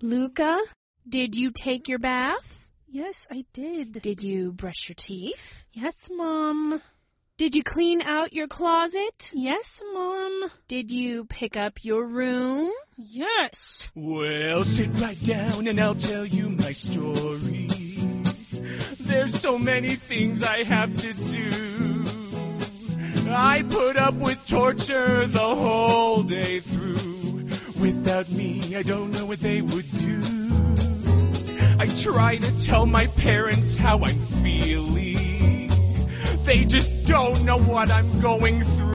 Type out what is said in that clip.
Luca, did you take your bath? Yes, I did. Did you brush your teeth? Yes, Mom. Did you clean out your closet? Yes, Mom. Did you pick up your room? Yes. Well, sit right down and I'll tell you my story. There's so many things I have to do. I put up with torture the whole day through. Without me, I don't know what they would do. I try to tell my parents how I'm feeling. They just don't know what I'm going through.